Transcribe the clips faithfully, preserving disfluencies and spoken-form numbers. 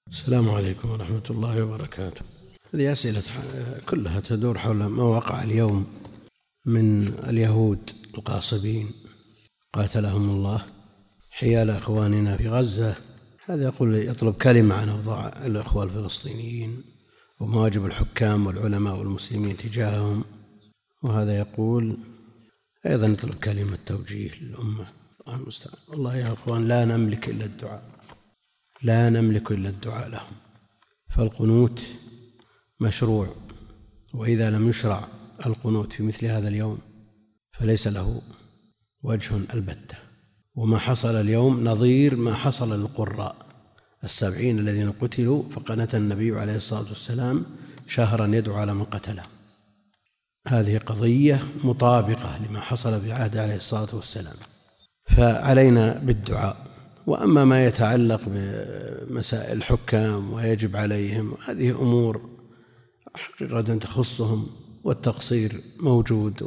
السلام عليكم ورحمة الله وبركاته. هذه أسئلة كلها تدور حول ما وقع اليوم من اليهود الغاصبين قاتلهم الله حيال إخواننا في غزة. هذا يقول يطلب كلمة عن أوضاع الإخوة الفلسطينيين ومواجب الحكام والعلماء والمسلمين تجاههم، وهذا يقول أيضا يطلب كلمة توجيه للأمة. الله المستعان. والله يا أخوان لا نملك إلا الدعاء، لا نملك إلا الدعاء لهم. فالقنوت مشروع، وإذا لم يشرع القنوت في مثل هذا اليوم فليس له وجه البتة. وما حصل اليوم نظير ما حصل للقراء السبعين الذين قتلوا فقنت النبي عليه الصلاة والسلام شهرا يدعو على من قتله. هذه قضية مطابقة لما حصل في عهد عليه الصلاة والسلام، فعلينا بالدعاء. وأما ما يتعلق بمسائل الحكام ويجب عليهم، هذه أمور حقيقة تخصهم، والتقصير موجود،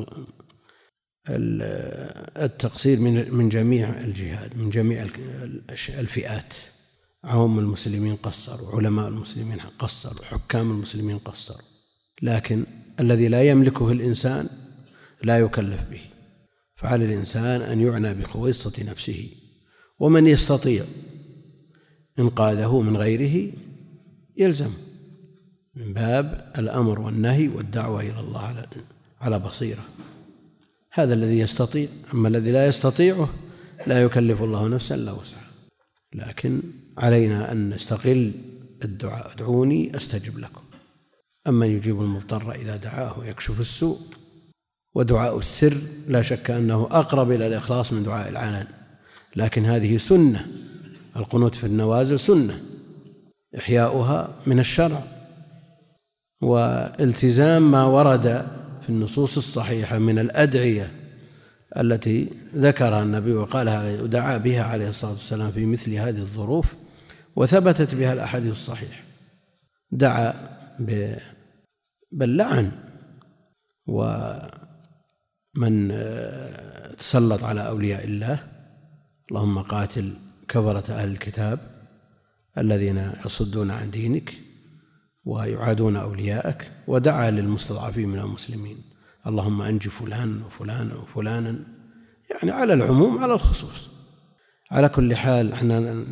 والتقصير من جميع الجهات، من جميع الفئات. عوام المسلمين قصروا، علماء المسلمين قصروا، حكام المسلمين قصروا، لكن الذي لا يملكه الإنسان لا يكلف به. فعلى الإنسان أن يعنى بخويصة نفسه، ومن يستطيع إنقاذه من غيره يلزم من باب الأمر والنهي والدعوة إلى الله على بصيرة. هذا الذي يستطيع، أما الذي لا يستطيعه لا يكلف الله نفسا إلا وسعها. لكن علينا أن نستغل الدعاء، ادعوني أستجب لكم. أما يجيب المضطر إذا دعاه ويكشف السوء. ودعاء السر لا شك أنه أقرب إلى الإخلاص من دعاء العلن، لكن هذه سنة. القنوت في النوازل سنة، إحياؤها من الشرع، والتزام ما ورد في النصوص الصحيحة من الأدعية التي ذكرها النبي وقالها ودعا بها عليه الصلاة والسلام في مثل هذه الظروف، وثبتت بها الأحاديث الصحيحة. دعا بل لعن ومن تسلط على أولياء الله، اللهم قاتل كفرة أهل الكتاب الذين يصدون عن دينك ويعادون أولياءك. ودعا للمستضعفين من المسلمين، اللهم أنج فلان وفلانا وفلانا، يعني على العموم على الخصوص. على كل حال احنا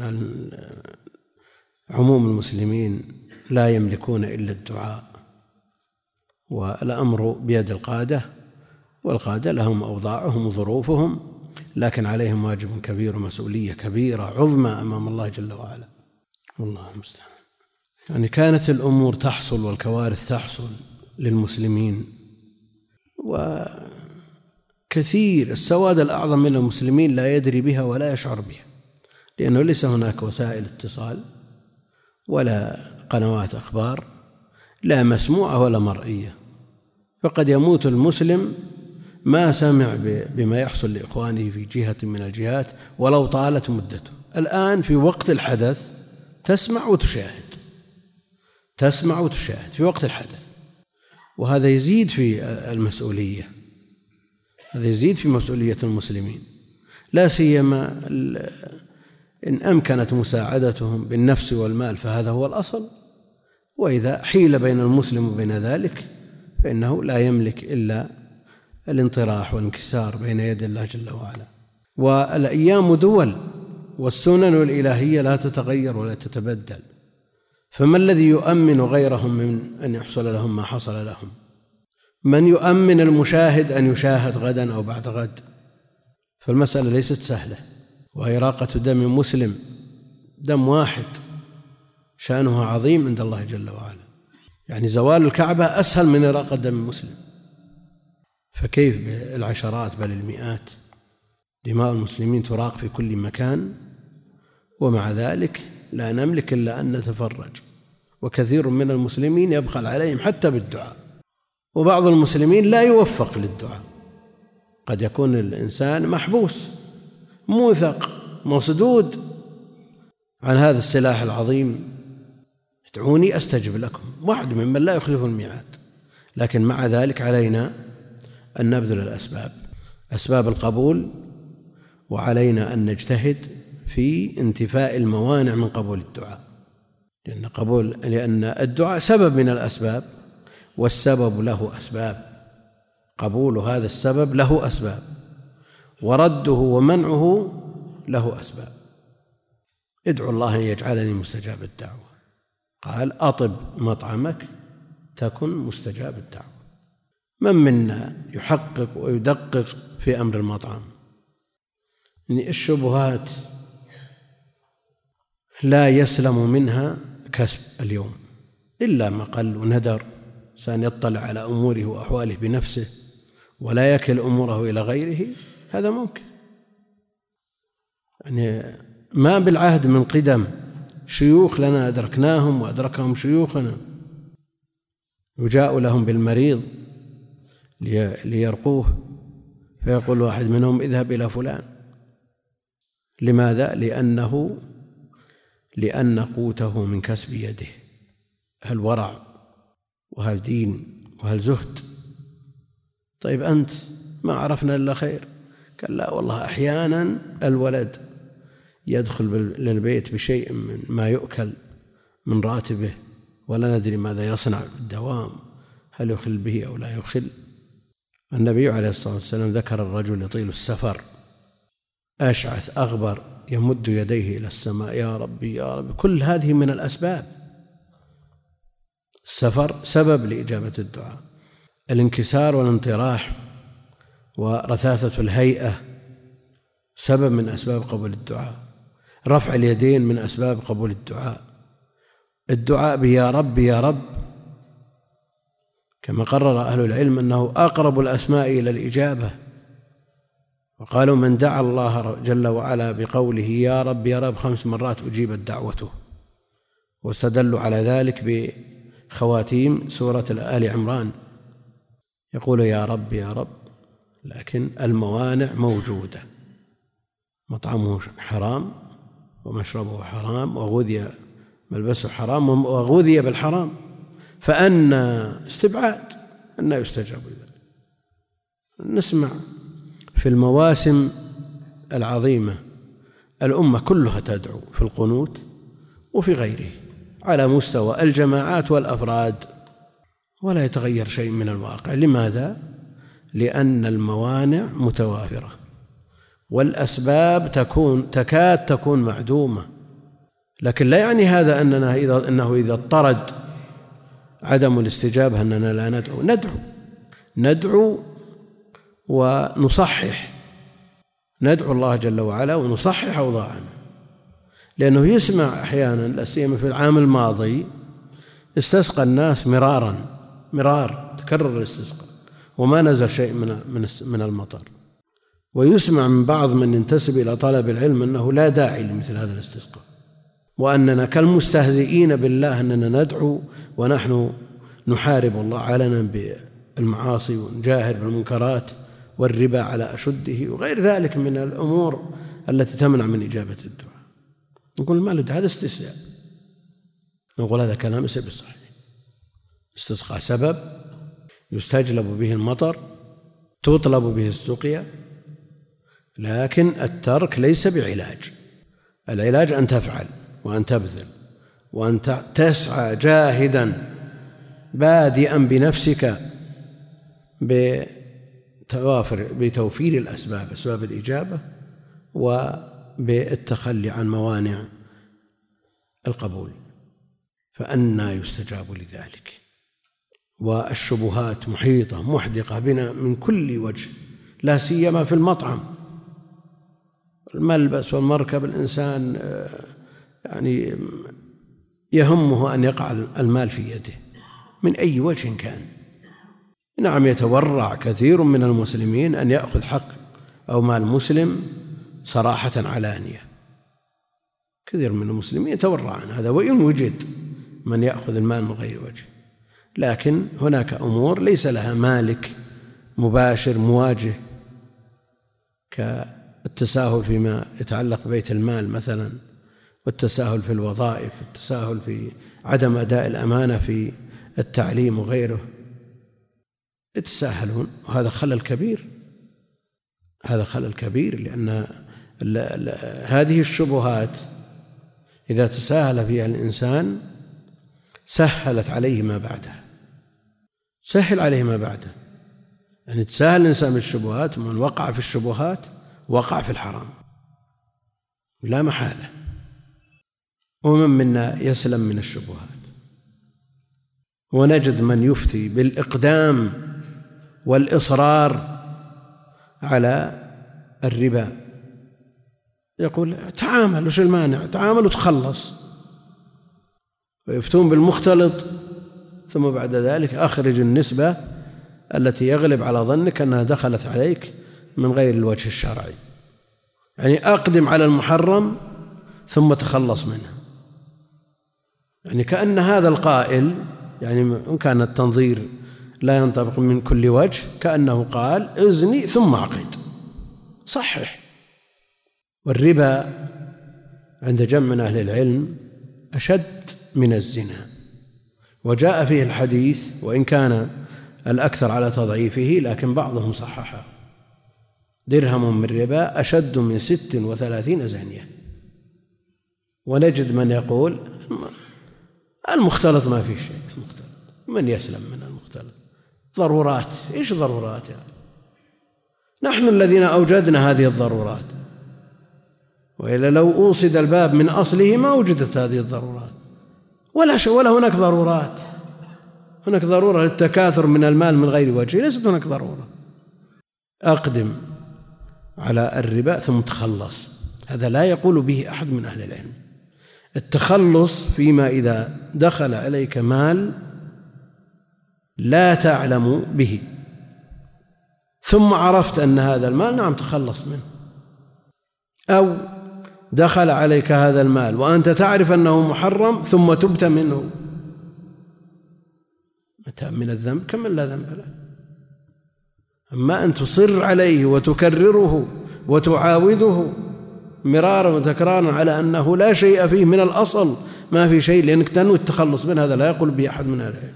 عموم المسلمين لا يملكون إلا الدعاء، والأمر بيد القادة، والقادة لهم أوضاعهم وظروفهم، لكن عليهم واجب كبير ومسؤولية كبيرة عظمى أمام الله جل وعلا. والله المستعان. يعني كانت الأمور تحصل والكوارث تحصل للمسلمين، وكثير السواد الأعظم من المسلمين لا يدري بها ولا يشعر بها، لأنه ليس هناك وسائل اتصال ولا قنوات أخبار، لا مسموعة ولا مرئية. فقد يموت المسلم ما سمع بما يحصل لإخوانه في جهة من الجهات ولو طالت مدته. الآن في وقت الحدث تسمع وتشاهد، تسمع وتشاهد في وقت الحدث، وهذا يزيد في المسؤولية، هذا يزيد في مسؤولية المسلمين، لا سيما إن أمكنت مساعدتهم بالنفس والمال فهذا هو الأصل. وإذا حيل بين المسلم وبين ذلك فإنه لا يملك إلا الانطراح والانكسار بين يدي الله جل وعلا. والأيام دول، والسنن الإلهية لا تتغير ولا تتبدل، فما الذي يؤمن غيرهم من أن يحصل لهم ما حصل لهم؟ من يؤمن المشاهد أن يشاهد غدا أو بعد غد؟ فالمسألة ليست سهلة. وإراقة دم مسلم، دم واحد، شأنها عظيم عند الله جل وعلا. يعني زوال الكعبة أسهل من إراقة دم مسلم، فكيف بالعشرات بل المئات؟ دماء المسلمين تراق في كل مكان، ومع ذلك لا نملك إلا أن نتفرج. وكثير من المسلمين يبخل عليهم حتى بالدعاء، وبعض المسلمين لا يوفق للدعاء. قد يكون الإنسان محبوس موثق مسدود عن هذا السلاح العظيم، ادعوني أستجب لكم، وعد ممن لا يخلف الميعاد. لكن مع ذلك علينا أن نبذل الأسباب، أسباب القبول، وعلينا أن نجتهد في انتفاء الموانع من قبول الدعاء. لأن قبول لأن الدعاء سبب من الأسباب، والسبب له أسباب. قبول هذا السبب له أسباب، ورده ومنعه له أسباب. ادعو الله أن يجعلني مستجاب الدعوة. قال أطب مطعمك تكن مستجاب الدعوة. من منا يحقق ويدقق في أمر المطعم؟ إن الشبهات لا يسلم منها كسب اليوم إلا ما قل وندر، سأن يطلع على أموره وأحواله بنفسه ولا يكل أموره إلى غيره، هذا ممكن. يعني ما بالعهد من قدم شيوخ لنا أدركناهم وأدركهم شيوخنا، يجاء لهم بالمريض ليرقوه فيقول واحد منهم اذهب إلى فلان. لماذا؟ لأنه لأن قوته من كسب يده. هل ورع وهل دين وهل زهد؟ طيب أنت ما عرفنا إلا خير. قال لا والله أحيانا الولد يدخل للبيت بشيء من ما يؤكل من راتبه ولا ندري ماذا يصنع بالدوام، هل يخل به أو لا يخل. النبي عليه الصلاة والسلام ذكر الرجل يطيل السفر أشعث أغبر يمد يديه إلى السماء يا ربي يا ربي. كل هذه من الأسباب. السفر سبب لإجابة الدعاء، الانكسار والانطراح ورثاثة الهيئة سبب من أسباب قبول الدعاء، رفع اليدين من أسباب قبول الدعاء، الدعاء بيا رب يا رب كما قرر أهل العلم أنه أقرب الأسماء إلى الإجابة، وقالوا من دعا الله جل وعلا بقوله يا رب يا رب خمس مرات أجيبت دعوته، واستدلوا على ذلك بخواتيم سورة آل عمران. يقول يا رب يا رب لكن الموانع موجودة، مطعمه حرام ومشربه حرام وغذي ملبسه حرام وغذي بالحرام، فأن استبعاد أن يستجاب لذلك. نسمع في المواسم العظيمة الأمة كلها تدعو في القنوت وفي غيره على مستوى الجماعات والأفراد ولا يتغير شيء من الواقع. لماذا؟ لأن الموانع متوافرة والأسباب تكون تكاد تكون معدومة، لكن لا يعني هذا أننا إذا أنه إذا اضطرد عدم الاستجابة أننا لا ندعو. ندعو ندعو ونصحح، ندعو الله جل وعلا ونصحح أوضاعنا، لأنه يسمع أحيانا لا سيما في العام الماضي استسقى الناس مرارا مرار تكرر الاستسقاء وما نزل شيء من من المطر، ويسمع من بعض من ينتسب إلى طلب العلم أنه لا داعي لمثل هذا الاستسقاء، وأننا كالمستهزئين بالله أننا ندعو ونحن نحارب الله علنا بالمعاصي ونجاهر بالمنكرات والربا على أشده وغير ذلك من الأمور التي تمنع من إجابة الدعاء. نقول ما لد هذا استسقاء، نقول هذا كلام ليس بصحيح. استسقاء سبب يستجلب به المطر، تطلب به السقيا، لكن الترك ليس بعلاج. العلاج أن تفعل وأن تبذل وأن تسعى جاهدا بادئا بنفسك بتوفير الأسباب أسباب الإجابة وبالتخلي عن موانع القبول، فأنى يستجاب لذلك. والشبهات محيطة محدقة بنا من كل وجه، لا سيما في المطعم، الملبس والمركب. الإنسان يعني يهمه أن يقع المال في يده من أي وجه كان. نعم يتورع كثير من المسلمين أن يأخذ حق أو مال مسلم صراحة علانية، كثير من المسلمين يتورع عن هذا وإن وجد من يأخذ المال من غير وجه، لكن هناك أمور ليس لها مالك مباشر مواجه، كالتساهل فيما يتعلق ببيت المال مثلا، والتساهل في الوظائف، والتساهل في عدم أداء الأمانة في التعليم وغيره. يتساهلون، وهذا خلل كبير، هذا خلل كبير، لأن هذه الشبهات إذا تساهل فيها الإنسان سهلت عليه ما بعده، سهل عليه ما بعده، يعني تساهل الإنسان بالشبهات، من وقع في الشبهات وقع في الحرام لا محالة. ومن منا يسلم من الشبهات. ونجد من يفتي بالإقدام والإصرار على الربا، يقول تعامل وش المانع، تعامل وتخلص، ويفتون بالمختلط، ثم بعد ذلك أخرج النسبة التي يغلب على ظنك أنها دخلت عليك من غير الوجه الشرعي، يعني أقدم على المحرم ثم تخلص منه، يعني كأن هذا القائل، يعني إن كان التنظير لا ينطبق من كل وجه، كأنه قال ازني ثم عقد، صحح. والربا عند جمع من أهل العلم أشد من الزنا، وجاء فيه الحديث وإن كان الأكثر على تضعيفه لكن بعضهم صححه: درهم من ربا أشد من ست وثلاثين زانية. ونجد من يقول المختلط ما فيه شيء، المختلط من يسلم من المختلط، ضرورات. إيش ضرورات يعني؟ نحن الذين أوجدنا هذه الضرورات، وإلا لو أوصد الباب من أصله ما وجدت هذه الضرورات، ولا شيء، ولا هناك ضرورات. هناك ضرورة للتكاثر من المال من غير وجه، ليست هناك ضرورة. أقدم على الربا ثم تخلص، هذا لا يقول به أحد من أهل العلم. التخلص فيما إذا دخل عليك مال لا تعلم به ثم عرفت أن هذا المال نعم تخلص منه، أو دخل عليك هذا المال وأنت تعرف أنه محرم ثم تبت منه، متى من الذنب كمن لا ذنب له. أما أن تصر عليه وتكرره وتعاوده مرارا وتكرارا على أنه لا شيء فيه من الأصل، ما في شيء لأنك تنوي التخلص منه، هذا لا يقول به أحد من أهل العلم.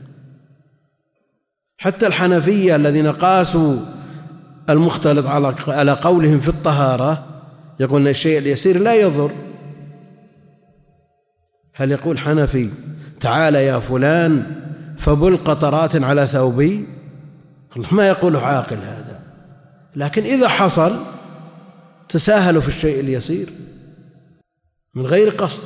حتى الحنفية الذين قاسوا المختلط على قولهم في الطهارة يقول أن الشيء اليسير لا يضر. هل يقول حنفي تعال يا فلان فبل قطرات على ثوبي؟ ما يقوله عاقل هذا. لكن إذا حصل تساهلوا في الشيء اليسير من غير قصد،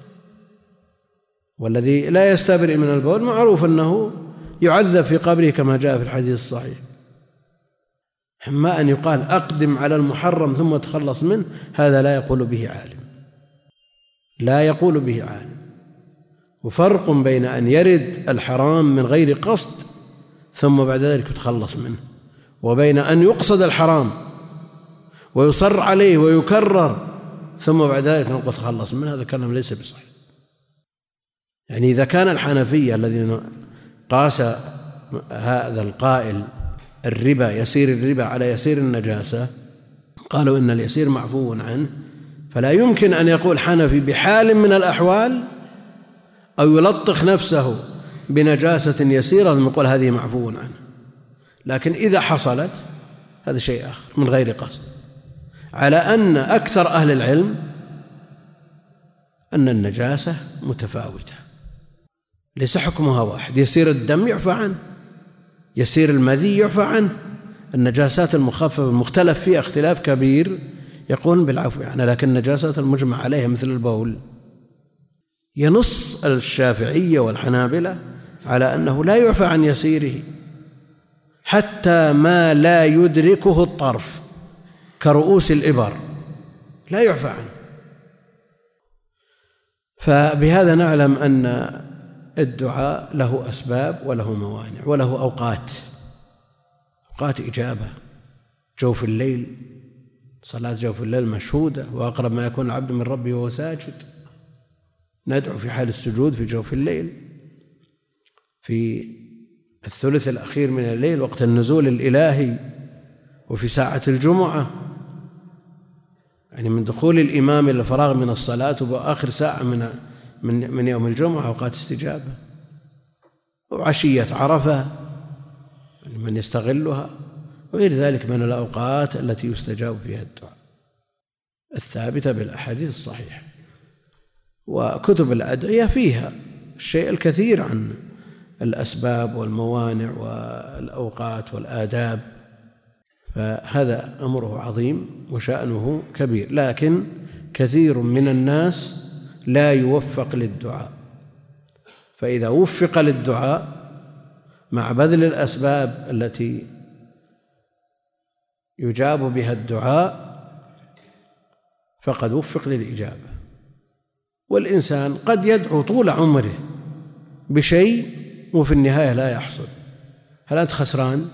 والذي لا يستبرئ من البول معروف أنه يعذب في قبره كما جاء في الحديث الصحيح. أما أن يقال أقدم على المحرم ثم تخلص منه، هذا لا يقول به عالم، لا يقول به عالم. وفرق بين أن يرد الحرام من غير قصد ثم بعد ذلك يتخلص منه، وبين أن يقصد الحرام ويصر عليه ويكرر ثم بعد ذلك نقول تخلص منه، هذا كلام ليس بصحيح. يعني إذا كان الحنفية الذين قاس هذا القائل الربا يسير الربا على يسير النجاسة قالوا إن اليسير معفو عنه، فلا يمكن أن يقول حنفي بحال من الأحوال أو يلطخ نفسه بنجاسة يسيرة ثم يقول هذه معفو عنه. لكن إذا حصلت هذا شيء آخر من غير قصد، على أن أكثر أهل العلم أن النجاسة متفاوتة ليس حكمها واحد. يسير الدم يعفى عنه، يسير المذي يعفى عنه. النجاسات المخففة المختلف فيها اختلاف كبير يقول بالعفو عنها، لكن النجاسات المجمع عليها مثل البول ينص الشافعية والحنابلة على أنه لا يعفى عن يسيره حتى ما لا يدركه الطرف كرؤوس الإبر لا يعفى عنه. فبهذا نعلم أن الدعاء له أسباب وله موانع وله أوقات، أوقات إجابة. جوف الليل، صلاة جوف الليل مشهودة، وأقرب ما يكون العبد من ربه وهو ساجد. ندعو في حال السجود في جوف الليل، في الثلث الأخير من الليل وقت النزول الإلهي، وفي ساعة الجمعة، يعني من دخول الإمام إلى الفراغ من الصلاة وآخر ساعة من من من يوم الجمعة أوقات استجابة. وعشية عرفة من يستغلها، وغير ذلك من الأوقات التي يستجاب فيها الدعاء الثابتة بالأحاديث الصحيحة. وكتب الأدعية فيها الشيء الكثير عن الأسباب والموانع والأوقات والآداب، فهذا أمره عظيم وشأنه كبير. لكن كثير من الناس لا يوفق للدعاء، فإذا وفق للدعاء مع بذل الأسباب التي يجاب بها الدعاء فقد وفق للإجابة. والإنسان قد يدعو طول عمره بشيء وفي النهاية لا يحصل. هل أنت خسران؟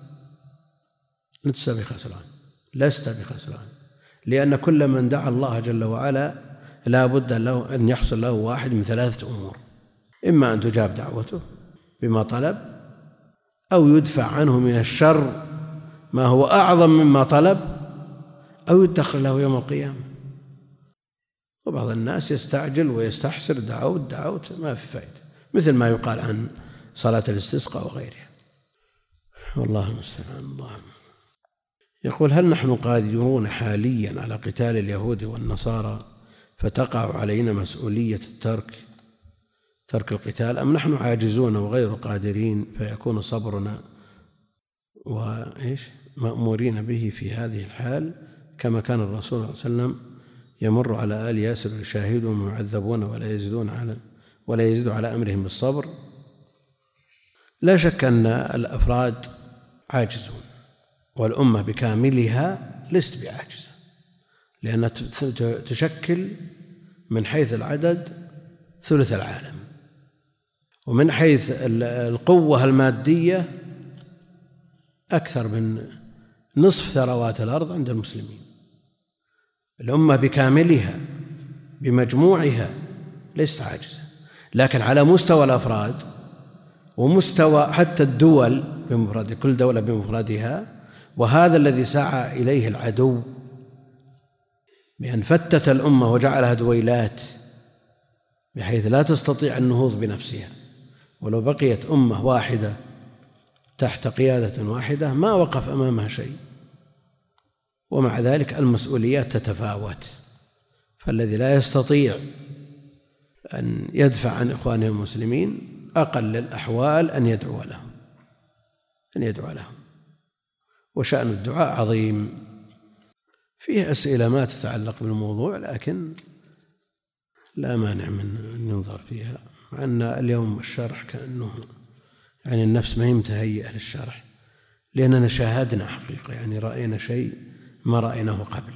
لست بخسران، لست بخسران، لأن كل من دعا الله جل وعلا لا بد له أن يحصل له واحد من ثلاثة أمور: إما أن تجاب دعوته بما طلب، أو يدفع عنه من الشر ما هو أعظم مما طلب، أو يدخر له يوم القيامة. وبعض الناس يستعجل ويستحسر: دعوت دعوت ما في فائدة، مثل ما يقال عن صلاة الاستسقاء وغيرها. والله المستعان. الله يقول: هل نحن قادرون حاليا على قتال اليهود والنصارى فتقع علينا مسؤولية الترك ترك القتال، أم نحن عاجزون وغير قادرين فيكون صبرنا وإيش مأمورين به في هذه الحال، كما كان الرسول صلى الله عليه وسلم يمر على آل ياسر يشاهدهم يعذبون ولا يزيدون على ولا يزيد على أمرهم بالصبر؟ لا شك أن الأفراد عاجزون، والأمة بكاملها لست بعاجزة، لأنها تشكل من حيث العدد ثلث العالم، ومن حيث القوة المادية أكثر من نصف ثروات الأرض عند المسلمين. الأمة بكاملها بمجموعها ليست عاجزة، لكن على مستوى الأفراد ومستوى حتى الدول بمفرد، كل دولة بمفردها، وهذا الذي سعى إليه العدو بأن فتت الأمة وجعلها دويلات بحيث لا تستطيع النهوض بنفسها. ولو بقيت أمة واحدة تحت قيادة واحدة ما وقف أمامها شيء، ومع ذلك المسؤوليات تتفاوت. فالذي لا يستطيع أن يدفع عن إخوانه المسلمين أقل الأحوال أن يدعو لهم أن يدعو لهم وشأن الدعاء عظيم. فيه أسئلة ما تتعلق بالموضوع، لكن لا مانع من أن ينظر فيها، مع أن اليوم الشرح كأنه يعني النفس ما هي متهيئة للشرح، لأننا شاهدنا حقيقة، يعني رأينا شيء ما رأيناه قبل،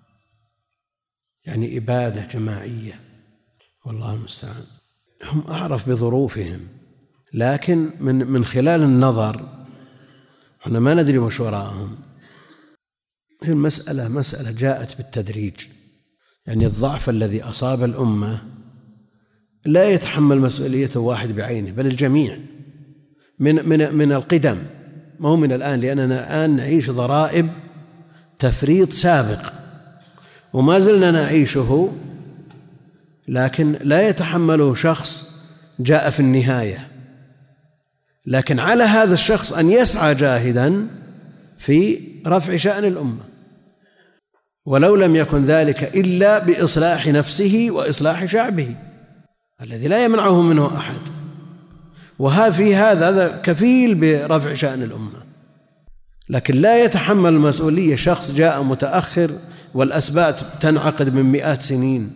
يعني إبادة جماعية، والله المستعان. هم أعرف بظروفهم، لكن من من خلال النظر احنا ما ندري وش وراءهم. هي المسألة مسألة جاءت بالتدريج، يعني الضعف الذي أصاب الأمة لا يتحمل مسؤوليته واحد بعينه، بل الجميع من من من القدم، ما هو من الآن، لأننا الآن نعيش ضرائب تفريط سابق وما زلنا نعيشه، لكن لا يتحمله شخص جاء في النهاية. لكن على هذا الشخص أن يسعى جاهدا في رفع شأن الأمة، ولو لم يكن ذلك إلا بإصلاح نفسه وإصلاح شعبه الذي لا يمنعه منه أحد، وها في هذا كفيل برفع شأن الأمة. لكن لا يتحمل المسؤولية شخص جاء متأخر والأسباب تنعقد من مئات سنين.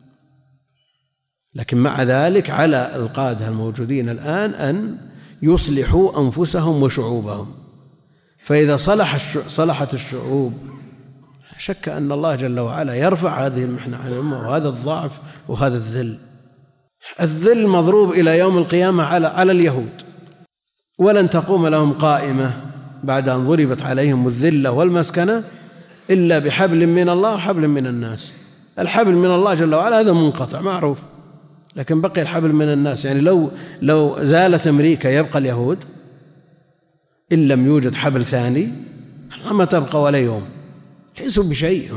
لكن مع ذلك على القادة الموجودين الآن أن يصلحوا أنفسهم وشعوبهم، فإذا صلح صلحت الشعوب شك أن الله جل وعلا يرفع هذه المحنة عن الأمة، وهذا الضعف وهذا الذل. الذل مضروب إلى يوم القيامة على على اليهود، ولن تقوم لهم قائمة بعد أن ضربت عليهم الذلة والمسكنة إلا بحبل من الله وحبل من الناس. الحبل من الله جل وعلا هذا منقطع معروف، لكن بقي الحبل من الناس. يعني لو لو زالت أمريكا يبقى اليهود، إن لم يوجد حبل ثاني ما تبقى ولا يوم، ليسوا بشيء،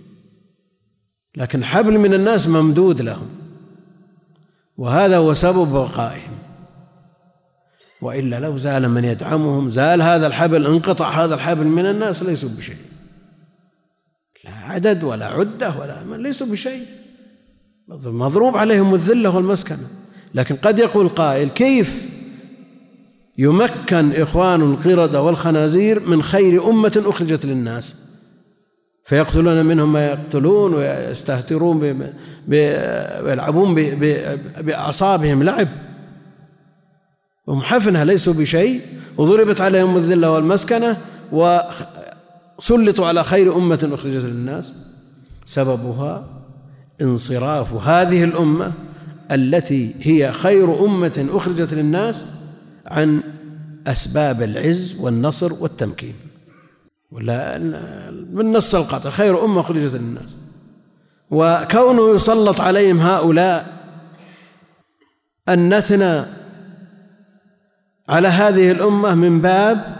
لكن حبل من الناس ممدود لهم، وهذا هو سبب بقائهم. وإلا لو زال من يدعمهم، زال هذا الحبل، انقطع هذا الحبل من الناس، ليسوا بشيء، لا عدد ولا عدة ولا ليسوا بشيء، مضروب عليهم الذلة والمسكنة. لكن قد يقول قائل: كيف يمكن إخوان القردة والخنازير من خير أمة أخرجت للناس فيقتلون منهم ما يقتلون ويستهترون ويلعبون بأعصابهم لعب وهم حفنة ليسوا بشيء، وضربت عليهم الذلة والمسكنة وسلطوا على خير أمة أخرجت للناس؟ سببها انصراف هذه الأمة التي هي خير أمة أخرجت للناس عن أسباب العز والنصر والتمكين، ولا من نص القطع خير أمة أخرجت للناس. وكونه يسلط عليهم هؤلاء النتنى على هذه الأمة من باب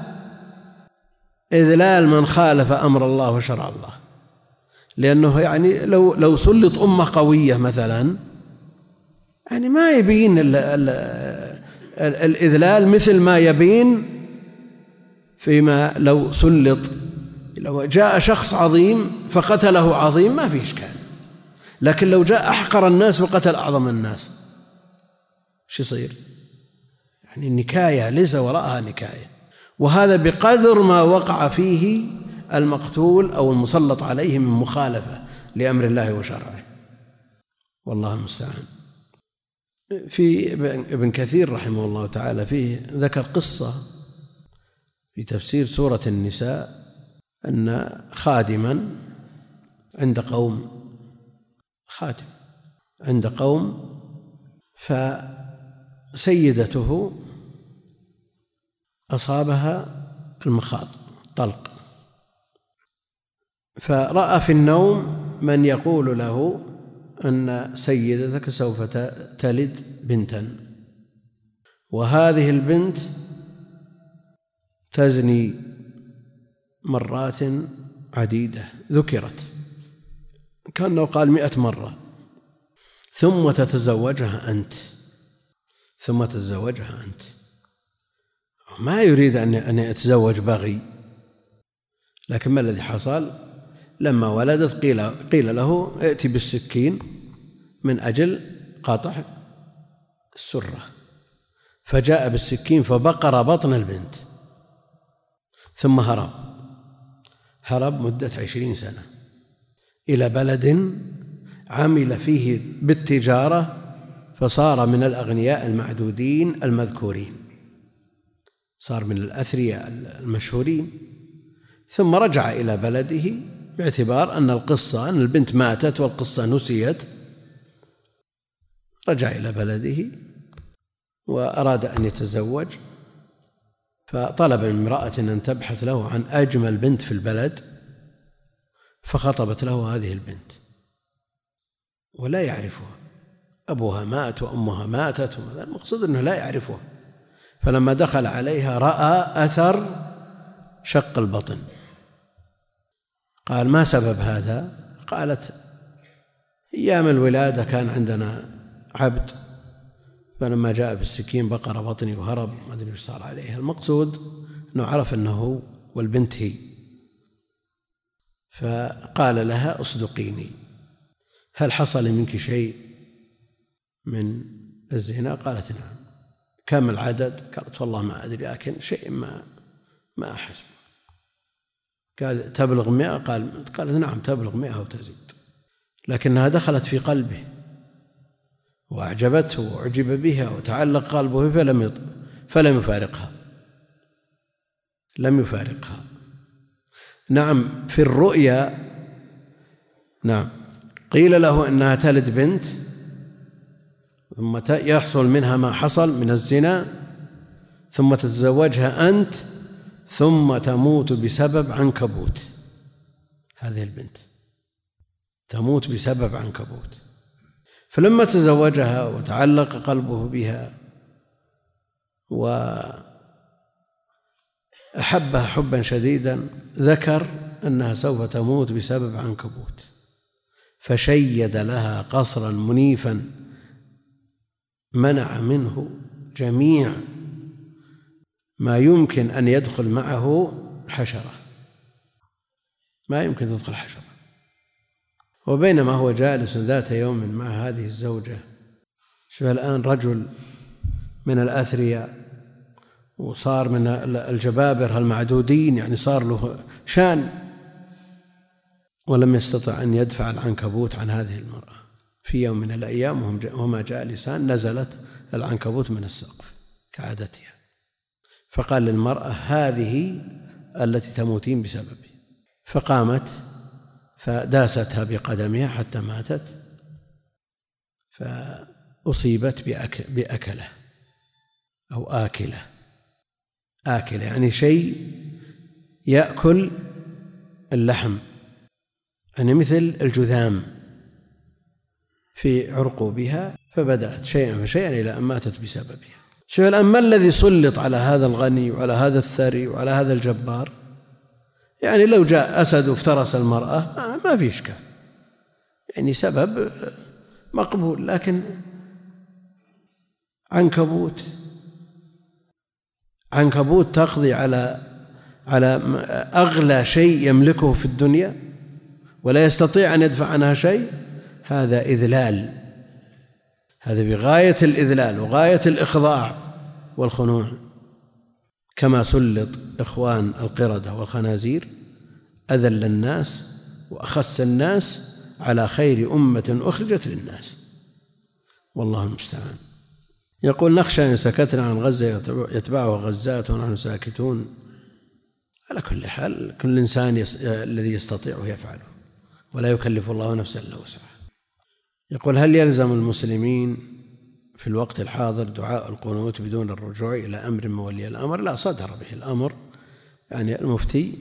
إذلال من خالف أمر الله وشرع الله، لأنه يعني لو لو سلط أمة قوية مثلا يعني ما يبين ال ال ال الإذلال مثل ما يبين فيما لو سلط، لو جاء شخص عظيم فقتله عظيم ما في إشكال، لكن لو جاء أحقر الناس وقتل أعظم الناس شو يصير؟ يعني النكاية ليس وراءها نكاية، وهذا بقدر ما وقع فيه المقتول أو المسلط عليه من مخالفة لأمر الله وشرعه، والله المستعان. في ابن كثير رحمه الله تعالى فيه ذكر قصة في تفسير سورة النساء أن خادما عند قوم خادم عند قوم فسيدته أصابها المخاض طلق، فرأى في النوم من يقول له أن سيدتك سوف تلد بنتا، وهذه البنت تزني مرات عديدة ذكرت كأنه قال مئة مرة، ثم تتزوجها أنت ثم تتزوجها أنت. ما يريد أن يتزوج بغي، لكن ما الذي حصل؟ لما ولدت قيل, قيل له ائتي بالسكين من أجل قطع السرة، فجاء بالسكين فبقر بطن البنت ثم هرب هرب مدة عشرين سنة إلى بلد عمل فيه بالتجارة فصار من الأغنياء المعدودين المذكورين، صار من الأثرياء المشهورين، ثم رجع إلى بلده باعتبار أن القصة أن البنت ماتت والقصة نسيت. رجع إلى بلده وأراد أن يتزوج، فطلب من امرأة أن تبحث له عن أجمل بنت في البلد، فخطبت له هذه البنت ولا يعرفها، أبوها مات وأمها ماتت، المقصود أنه لا يعرفها. فلما دخل عليها رأى أثر شق البطن، قال: ما سبب هذا؟ قالت: أيام الولادة كان عندنا عبد، فلما جاء بالسكين بقر بطني وهرب، ما أدري ايش صار عليه. المقصود أنه عرف أنه هو والبنت هي، فقال لها: أصدقيني، هل حصل منك شيء من الزنا؟ قالت: نعم. كم العدد؟ قالت: والله ما أدري، لكن شيء ما ما أحس. قال: تبلغ مئة؟ قال قالت: نعم تبلغ مئة وتزيد، لكنها دخلت في قلبه وأعجبته وأعجب بها وتعلق قلبه فلم فلم يفارقها لم يفارقها نعم في الرؤيا نعم قيل له إنها تلد بنت ثم يحصل منها ما حصل من الزنا، ثم تتزوجها أنت، ثم تموت بسبب عنكبوت. هذه البنت تموت بسبب عنكبوت. فلما تزوجها وتعلق قلبه بها وأحبها حبا شديدا، ذكر أنها سوف تموت بسبب عنكبوت، فشيد لها قصرا منيفا منع منه جميع ما يمكن أن يدخل معه حشرة، ما يمكن تدخل حشرة. وبينما هو جالس ذات يوم مع هذه الزوجة شوف الآن رجل من الأثرياء وصار من الجبابرة المعدودين، يعني صار له شان، ولم يستطع أن يدفع العنكبوت عن هذه المرأة. في يوم من الأيام وهما جالسان نزلت العنكبوت من السقف كعادتها، فقال للمرأة: هذه التي تموتين بسببي. فقامت فداستها بقدمها حتى ماتت، فأصيبت بأكلة أو آكلة. آكلة يعني شيء يأكل اللحم، يعني مثل الجذام في عرقوبها، فبدأت شيئا فشيئا إلى أن ماتت بسببها. شوف الآن ما الذي سلط على هذا الغني وعلى هذا الثري وعلى هذا الجبار؟ يعني لو جاء أسد وافترس المرأة ما في إشكال، يعني سبب مقبول، لكن عنكبوت عنكبوت تقضي على على أغلى شيء يملكه في الدنيا ولا يستطيع أن يدفع عنها شيء، هذا إذلال، هذا بغاية الإذلال وغاية الإخضاع والخنوع. كما سلط إخوان القردة والخنازير أذل الناس وأخس الناس على خير أمة أخرجت للناس، والله المستعان. يقول: نخشى إن سكتنا عن غزة يتبعه غزات ونحن ساكتون. على كل حال كل إنسان يس... الذي يستطيع يفعله، ولا يكلف الله نفسا إلا وسعها. يقول: هل يلزم المسلمين في الوقت الحاضر دعاء القنوت بدون الرجوع إلى أمر من ولي الأمر؟ لا، صدر به الأمر، يعني المفتي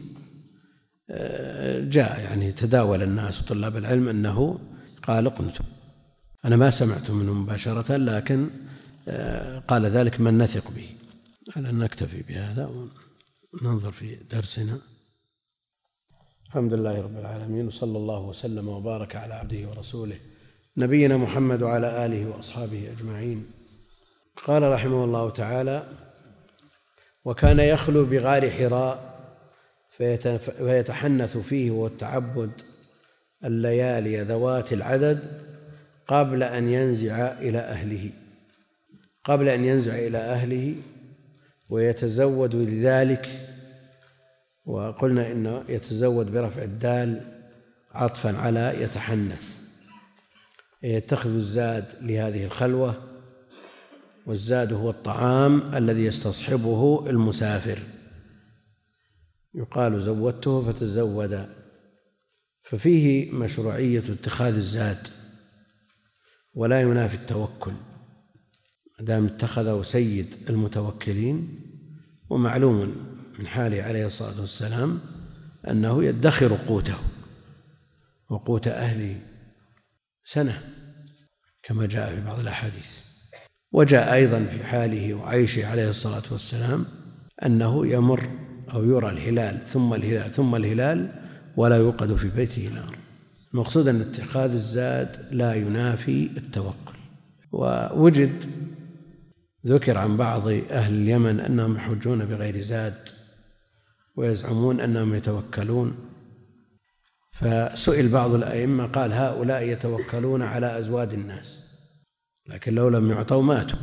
جاء يعني تداول الناس وطلاب العلم أنه قال اقنتوا. أنا ما سمعت منه مباشرة، لكن قال ذلك من نثق به. على أن نكتفي بهذا وننظر في درسنا. الحمد لله رب العالمين، وصلى الله وسلم وبارك على عبده ورسوله نبينا محمد وعلى آله وأصحابه أجمعين. قال رحمه الله تعالى: وكان يخلو بغار حراء فيتحنث فيه والتعبد الليالي ذوات العدد قبل أن ينزع إلى أهله قبل أن ينزع إلى أهله ويتزود لذلك. وقلنا إنه يتزود برفع الدال عطفا على يتحنث، يتخذ الزاد لهذه الخلوة، والزاد هو الطعام الذي يستصحبه المسافر، يقال زودته فتزود، ففيه مشروعية اتخاذ الزاد ولا ينافي التوكل ما دام اتخذه سيد المتوكلين. ومعلوم من حاله عليه الصلاة والسلام أنه يدخر قوته وقوت أهله سنة كما جاء في بعض الأحاديث. وجاء أيضا في حاله وعيشه عليه الصلاة والسلام أنه يمر أو يرى الهلال ثم الهلال ثم الهلال ولا يوقد في بيته نار. المقصود أن اتخاذ الزاد لا ينافي التوكل. ووجد ذكر عن بعض أهل اليمن أنهم يحجون بغير زاد ويزعمون أنهم يتوكلون، فسئل بعض الأئمة قال: هؤلاء يتوكلون على أزواج الناس، لكن لو لم يعطوا ماتوا.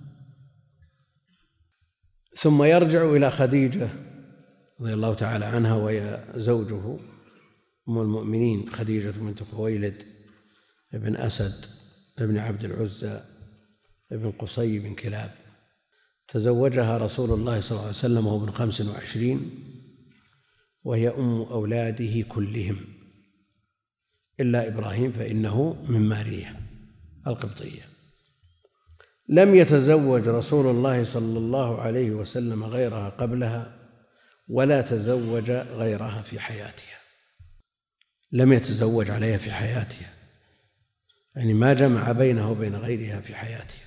ثم يرجع إلى خديجة رضي الله تعالى عنها وهي زوجه أم المؤمنين خديجة بنت خويلد بن أسد بن عبد العزى بن قصي بن كلاب، تزوجها رسول الله صلى الله عليه وسلم وهو ابن خمس وعشرين، وهي أم أولاده كلهم إلا إبراهيم فإنه من ماريا القبطية. لم يتزوج رسول الله صلى الله عليه وسلم غيرها قبلها ولا تزوج غيرها في حياتها، لم يتزوج عليها في حياتها، يعني ما جمع بينه وبين غيرها في حياتها.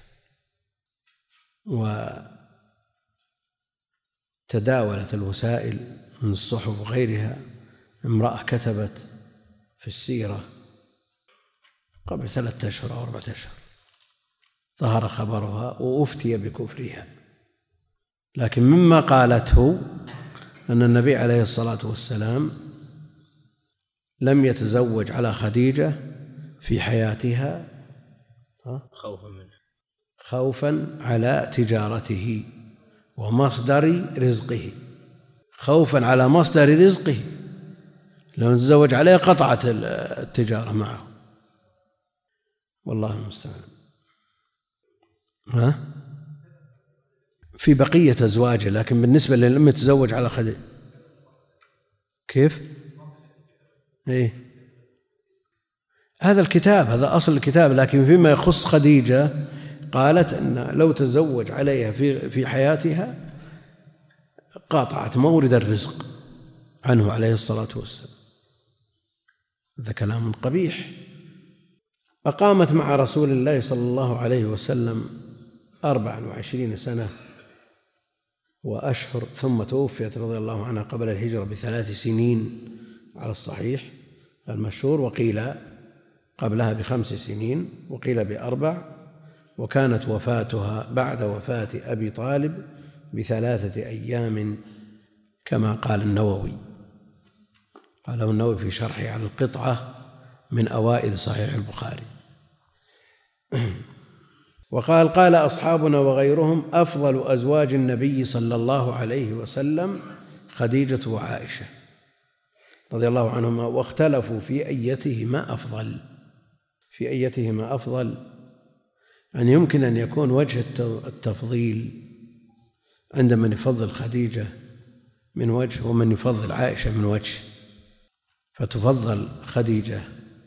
وتداولت الوسائل من الصحف وغيرها، امرأة كتبت في السيرة قبل ثلاثة أشهر أو أربعة أشهر ظهر خبرها وأفتي بكفرها، لكن مما قالته أن النبي عليه الصلاة والسلام لم يتزوج على خديجة في حياتها خوفا منها خوفا على تجارته ومصدر رزقه، خوفا على مصدر رزقه، لو تزوج عليه قطعت التجارة معه، والله المستعان. ها؟ في بقية أزواجه، لكن بالنسبة للأم يتزوج على خديجة. كيف؟ إيه؟ هذا الكتاب، هذا أصل الكتاب، لكن فيما يخص خديجة قالت أن لو تزوج عليها في في حياتها قاطعت مورد الرزق عنه عليه الصلاة والسلام. هذا كلام قبيح. أقامت مع رسول الله صلى الله عليه وسلم أربعا وعشرين سنة وأشهر، ثم توفيت رضي الله عنها قبل الهجرة بثلاث سنين على الصحيح المشهور، وقيل قبلها بخمس سنين، وقيل بأربع، وكانت وفاتها بعد وفاة أبي طالب بثلاثة أيام كما قال النووي، قاله النووي في شرحه على القطعة من أوائل صحيح البخاري. وقال قال أصحابنا وغيرهم أفضل أزواج النبي صلى الله عليه وسلم خديجة وعائشة رضي الله عنهما، واختلفوا في أيتهما أفضل في أيتهما أفضل يعني يمكن أن يكون وجه التفضيل عند من يفضل خديجة من وجه ومن يفضل عائشة من وجه، فتفضل خديجة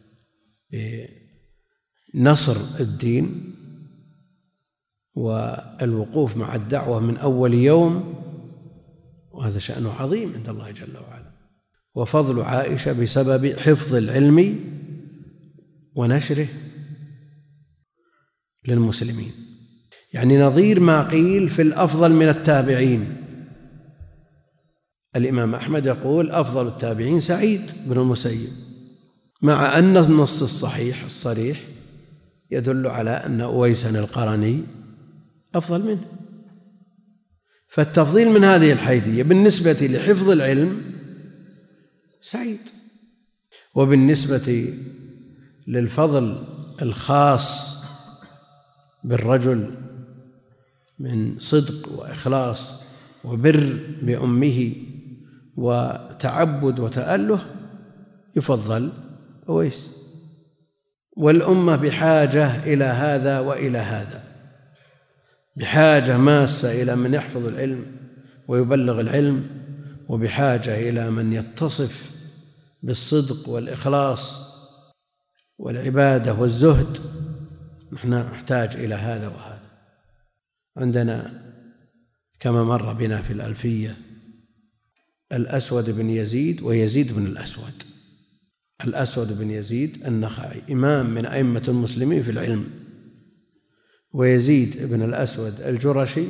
بنصر الدين والوقوف مع الدعوة من أول يوم، وهذا شأنه عظيم عند الله جل وعلا، وفضل عائشة بسبب حفظ العلم ونشره للمسلمين، يعني نظير ما قيل في الأفضل من التابعين. الإمام أحمد يقول أفضل التابعين سعيد بن المسيب، مع أن النص الصحيح الصريح يدل على أن أويس القرني أفضل منه، فالتفضيل من هذه الحيثية بالنسبة لحفظ العلم سعيد، وبالنسبة للفضل الخاص بالرجل من صدق وإخلاص وبر بأمه وتعبد وتأله يفضل أويس. والأمة بحاجة إلى هذا وإلى هذا، بحاجة ماسة إلى من يحفظ العلم ويبلغ العلم، وبحاجة إلى من يتصف بالصدق والإخلاص والعبادة والزهد. نحن نحتاج إلى هذا وهذا. عندنا كما مر بنا في الألفية الأسود بن يزيد ويزيد بن الأسود. الأسود بن يزيد النخعي إمام من أئمة المسلمين في العلم، ويزيد بن الأسود الجرشي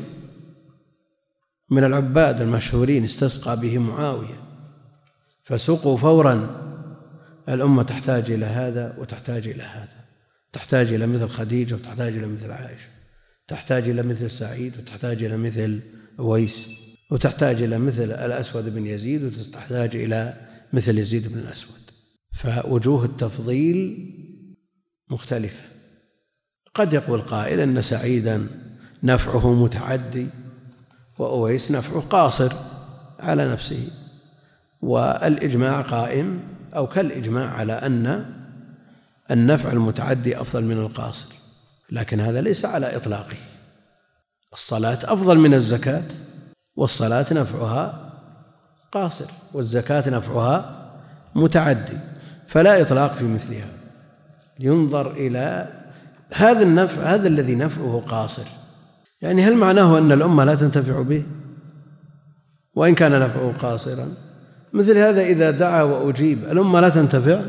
من العباد المشهورين استسقى به معاوية فسقوا فورا. الأمة تحتاج إلى هذا وتحتاج إلى هذا، تحتاج إلى مثل خديجة وتحتاج إلى مثل عائشة، تحتاج إلى مثل سعيد وتحتاج إلى مثل أويس، وتحتاج إلى مثل الأسود بن يزيد وتحتاج إلى مثل يزيد بن الأسود. فوجوه التفضيل مختلفة. قد يقول قائل أن سعيدا نفعه متعدي وأويس نفعه قاصر على نفسه، والإجماع قائم أو كالإجماع على أن النفع المتعدي أفضل من القاصر، لكن هذا ليس على إطلاقه. الصلاة أفضل من الزكاة، والصلاة نفعها قاصر والزكاة نفعها متعدي، فلا إطلاق في مثل هذا. ينظر إلى هذا النفع، هذا الذي نفعه قاصر، يعني هل معناه أن الأمة لا تنتفع به وإن كان نفعه قاصرا؟ مثل هذا إذا دعا وأجيب الأمة لا تنتفع،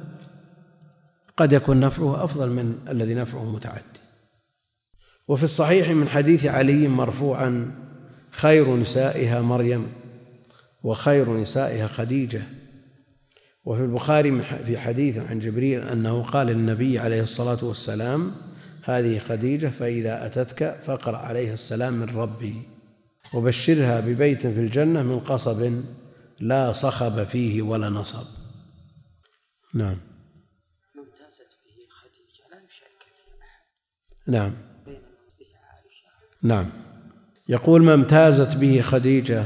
قد يكون نفعه أفضل من الذي نفعه متعدي. وفي الصحيح من حديث علي مرفوعا خير نسائها مريم وخير نسائها خديجة. وفي البخاري في حديث عن جبريل أنه قال للنبي عليه الصلاة والسلام هذه خديجة فإذا أتتك فاقرأ عليها السلام من ربي وبشرها ببيت في الجنة من قصب لا صخب فيه ولا نصب. نعم. ممتازة به خديجة لا يشارك فيها أحد. نعم. بين بها نعم. يقول: ما امتازت به خديجة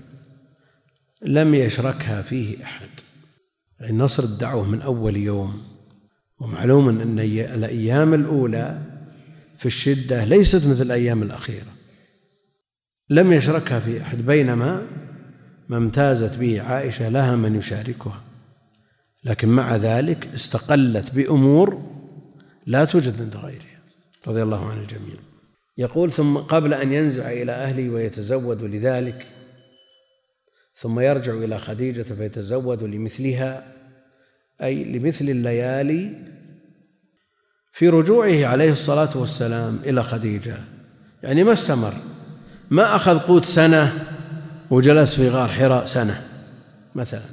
لم يشركها فيه أحد. النصر الدعوة من أول يوم، ومعلوم أن الأيام الأولى في الشدة ليست مثل الأيام الأخيرة، لم يشركها في أحد، بينما ما امتازت به عائشة لها من يشاركها، لكن مع ذلك استقلت بأمور لا توجد عند غيرها رضي الله عن الجميع. يقول: ثم قبل أن ينزع إلى أهله ويتزود لذلك، ثم يرجع إلى خديجة فيتزود لمثلها، أي لمثل الليالي في رجوعه عليه الصلاة والسلام إلى خديجة، يعني ما استمر، ما أخذ قوت سنة وجلس في غار حراء سنة مثلا.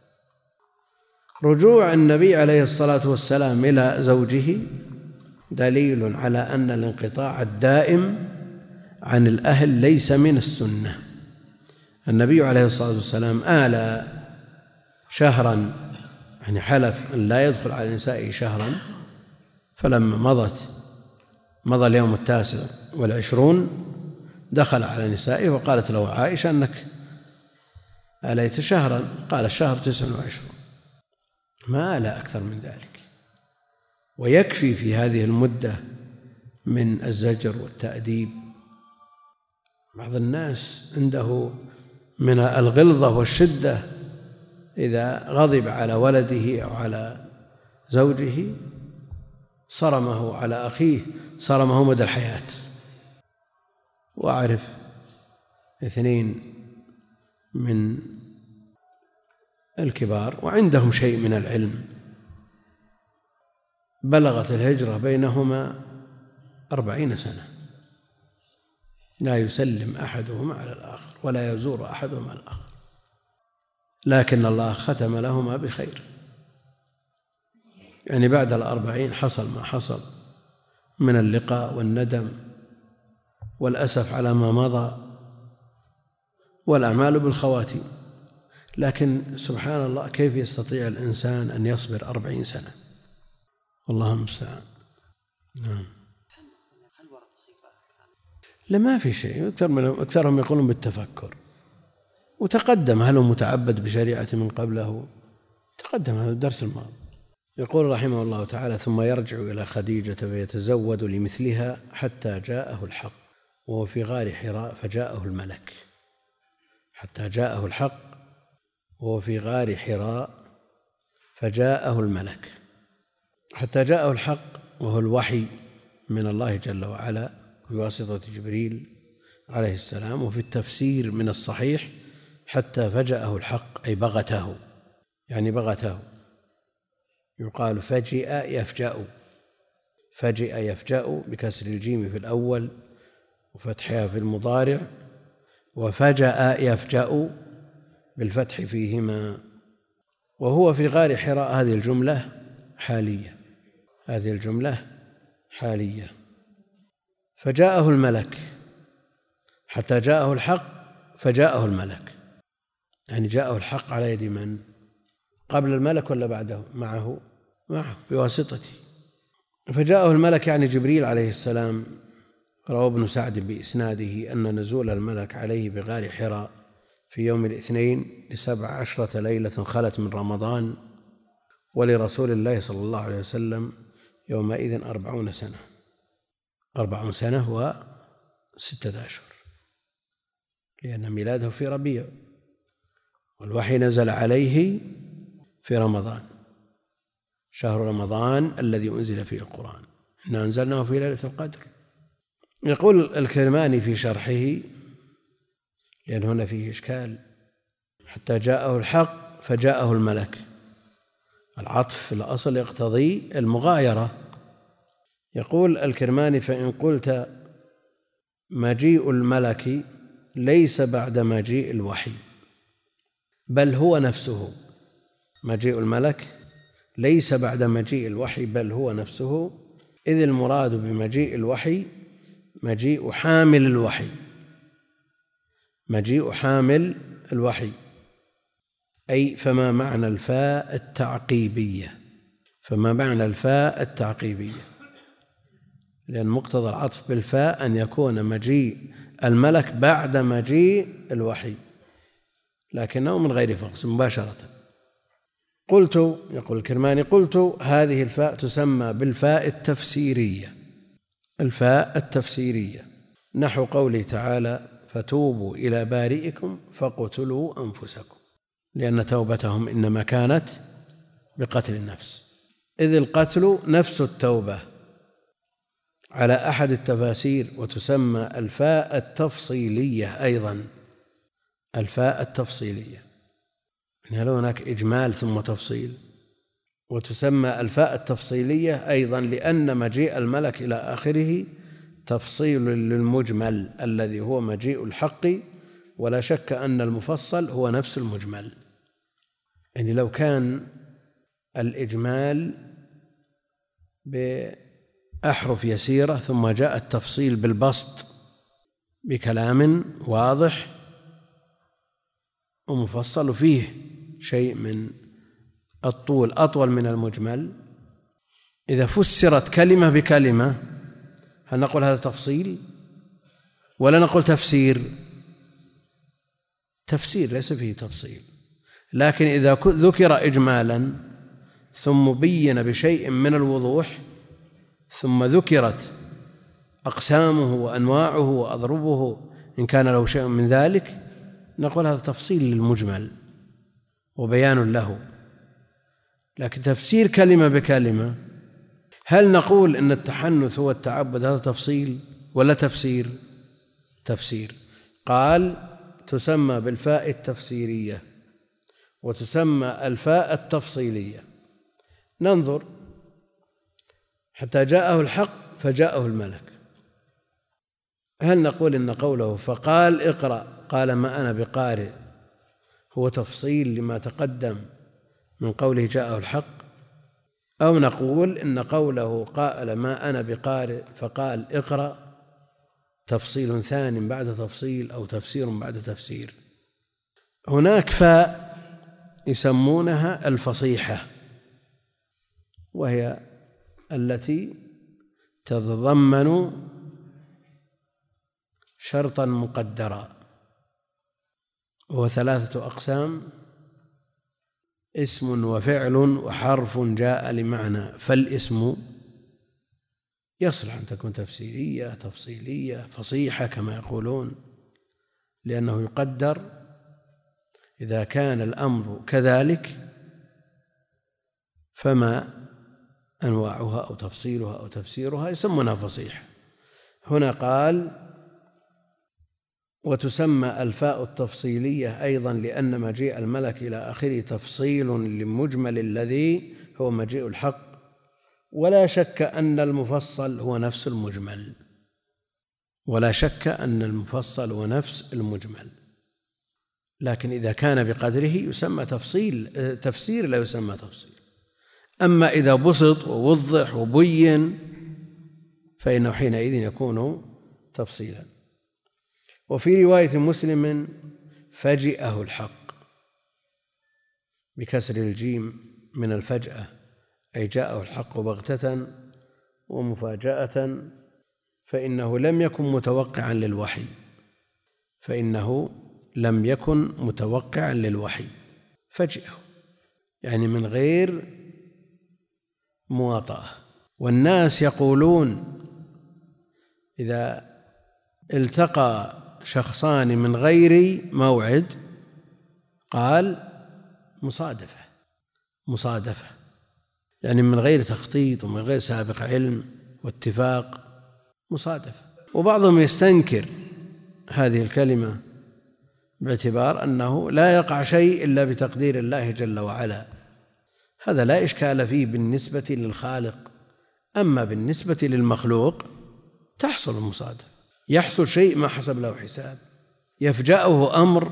رجوع النبي عليه الصلاة والسلام إلى زوجه دليل على أن الانقطاع الدائم عن الأهل ليس من السنة. النبي عليه الصلاة والسلام آل شهرا، يعني حلف أن لا يدخل على نسائه شهرا، فلما مضت مضى اليوم التاسع والعشرون دخل على نسائه وقالت له عائشة أنك آليت شهرا، قال: الشهر تسع وعشرون، ما آل أكثر من ذلك. ويكفي في هذه المدة من الزجر والتأديب. بعض الناس عنده من الغلظة والشدة إذا غضب على ولده أو على زوجه صرمه على أخيه، صرمه مدى الحياة. وأعرف اثنين من الكبار وعندهم شيء من العلم، بلغت الهجرة بينهما أربعين سنة، لا يسلم أحدهما على الآخر ولا يزور أحدهما الآخر، لكن الله ختم لهما بخير. يعني بعد الأربعين حصل ما حصل من اللقاء والندم والأسف على ما مضى والأعمال بالخواتيم، لكن سبحان الله كيف يستطيع الإنسان أن يصبر أربعين سنة؟ والله المستعان. نعم. لما في شيء، أكثرهم يقولون بالتفكر، وتقدم هل هو متعبد بشريعة من قبله، تقدم هذا الدرس الماضي. يقول رحمه الله تعالى: ثم يرجع إلى خديجة فيتزود لمثلها حتى جاءه الحق وهو في غار حراء فجاءه الملك. حتى جاءه الحق وهو في غار حراء فجاءه الملك. حتى جاءه الحق وهو الوحي من الله جل وعلا بواسطة جبريل عليه السلام. وفي التفسير من الصحيح: حتى فجأه الحق، أي بغته، يعني بغته. يقال فجئ يفجأ، فجئ يفجأ بكسر الجيم في الأول وفتحها في المضارع، وفجأ يفجأ بالفتح فيهما. وهو في غار حراء، هذه الجملة حالية، هذه الجملة حالية. فجاءه الملك، حتى جاءه الحق فجاءه الملك، يعني جاءه الحق على يد من؟ قبل الملك ولا بعده؟ معه معه بواسطته. فجاءه الملك يعني جبريل عليه السلام. روى ابن سعد بإسناده أن نزول الملك عليه بغار حراء في يوم الاثنين لسبع عشرة ليلة خلت من رمضان، ولرسول الله صلى الله عليه وسلم يومئذ أربعون سنة، أربعون سنة وستة أشهر، لأن ميلاده في ربيع والوحي نزل عليه في رمضان، شهر رمضان الذي أنزل فيه القرآن، إنا أنزلناه في ليلة القدر. يقول الكرماني في شرحه، لأن هنا فيه إشكال: حتى جاءه الحق فجاءه الملك، العطف في الأصل يقتضي المغايرة. يقول الكرماني: فإن قلت مجيء الملك ليس بعد مجيء الوحي بل هو نفسه، مجيء الملك ليس بعد مجيء الوحي بل هو نفسه، إذ المراد بمجيء الوحي مجيء حامل الوحي، مجيء حامل الوحي، أي فما معنى الفاء التعقيبية، فما معنى الفاء التعقيبية لأن مقتضى العطف بالفاء أن يكون مجيء الملك بعد مجيء الوحي، لكنه من غير فصل مباشرة. قلت، يقول الكرماني، قلت هذه الفاء تسمى بالفاء التفسيرية، الفاء التفسيرية، نحو قوله تعالى فتوبوا إلى بارئكم فاقتلوا أنفسكم، لأن توبتهم إنما كانت بقتل النفس، إذ القتل نفس التوبة على أحد التفاسير. وتسمى الفاء التفصيلية أيضا، الفاء التفصيلية، يعني هل هناك إجمال ثم تفصيل. وتسمى الفاء التفصيلية أيضا لأن مجيء الملك إلى آخره تفصيل للمجمل الذي هو مجيء الحق، ولا شك أن المفصل هو نفس المجمل. يعني لو كان الإجمال بأحرف يسيرة ثم جاء التفصيل بالبسط بكلام واضح ومفصل فيه شيء من الطول أطول من المجمل، إذا فسرت كلمة بكلمة هل نقول هذا تفصيل ولا نقول تفسير؟ تفسير ليس فيه تفصيل. لكن إذا ذكر إجمالا ثم بين بشيء من الوضوح ثم ذكرت أقسامه وأنواعه وأضربه إن كان له شيء من ذلك نقول هذا تفصيل للمجمل وبيان له. لكن تفسير كلمة بكلمة، هل نقول إن التحنث هو التعبد هذا تفصيل ولا تفسير؟ تفسير. قال تسمى بالفاء التفسيرية وتسمى الفاء التفصيلية. ننظر حتى جاءه الحق فجاءه الملك، هل نقول إن قوله فقال اقرأ قال ما أنا بقارئ هو تفصيل لما تقدم من قوله جاءه الحق، أو نقول إن قوله قال ما أنا بقارئ فقال اقرأ تفصيل ثاني بعد تفصيل أو تفسير بعد تفسير؟ هناك فاء يسمونها الفصيحة، وهي التي تتضمن شرطا مقدرا، وهو ثلاثة أقسام: اسم وفعل وحرف جاء لمعنى. فالاسم يصلح أن تكون تفسيرية تفصيلية فصيحة كما يقولون، لأنه يقدر إذا كان الأمر كذلك فما أنواعها أو تفصيلها أو تفسيرها يسمونها فصيحة. هنا قال وتسمى الفاء التفصيلية أيضا لأن مجيء الملك إلى آخره تفصيل للمجمل الذي هو مجيء الحق، ولا شك أن المفصل هو نفس المجمل، ولا شك أن المفصل هو نفس المجمل، لكن إذا كان بقدره يسمى تفصيل تفسير لا يسمى تفصيل. أما إذا بسط ووضح وبين فإنه حينئذ يكون تفصيلا. وفي رواية مسلم فجئه الحق بكسر الجيم من الفجأة، أي جاءه الحق بغتة ومفاجأة، فإنه لم يكن متوقعا للوحي فإنه لم يكن متوقعا للوحي فجئه، يعني من غير مواطأة. والناس يقولون إذا التقى شخصان من غير موعد قال مصادفة مصادفة يعني من غير تخطيط ومن غير سابق علم واتفاق، مصادفة. وبعضهم يستنكر هذه الكلمة باعتبار أنه لا يقع شيء إلا بتقدير الله جل وعلا، هذا لا إشكال فيه بالنسبة للخالق. أما بالنسبة للمخلوق تحصل المصادفة، يحصل شيء ما حسب له حساب، يفجأه أمر.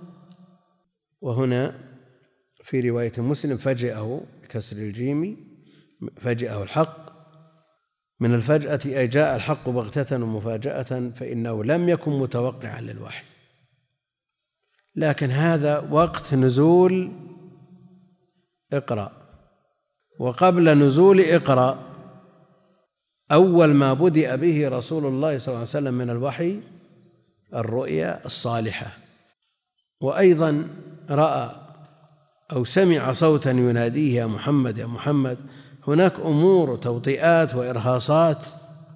وهنا في رواية مسلم فجأه بكسر الجيم فجأه الحق من الفجأة، أي جاء الحق بغتة ومفاجأة، فإنه لم يكن متوقعا للوحي. لكن هذا وقت نزول اقرأ، وقبل نزول اقرأ أول ما بدأ به رسول الله صلى الله عليه وسلم من الوحي الرؤيا الصالحة، وأيضا رأى أو سمع صوتا يناديه يا محمد يا محمد. هناك أمور وتوطئات وإرهاصات،